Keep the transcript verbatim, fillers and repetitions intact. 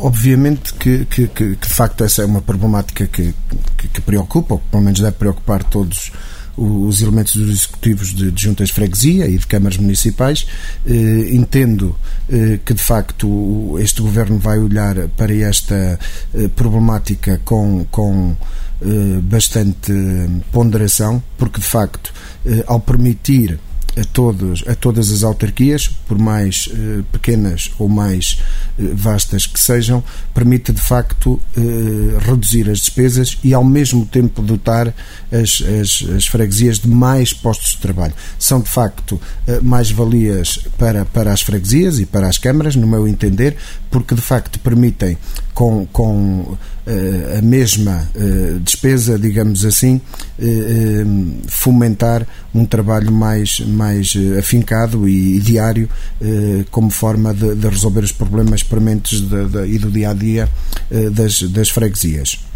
Obviamente que, que, que, que de facto essa é uma problemática que, que, que preocupa, ou que pelo menos deve preocupar todos os elementos dos executivos de, de juntas de freguesia e de câmaras municipais. Eh, entendo eh, que de facto este governo vai olhar para esta eh, problemática com, com eh, bastante ponderação, porque de facto eh, ao permitir a, todos, a todas as autarquias, por mais eh, pequenas ou mais eh, vastas que sejam, permite de facto eh, reduzir as despesas e ao mesmo tempo dotar as, as, as freguesias de mais postos de trabalho. São de facto eh, mais-valias para, para as freguesias e para as câmaras, no meu entender, porque de facto permitem com, com a mesma despesa, digamos assim, fomentar um trabalho mais, mais afincado e diário, como forma de, de resolver os problemas prementes de, de, e do dia-a-dia das, das freguesias.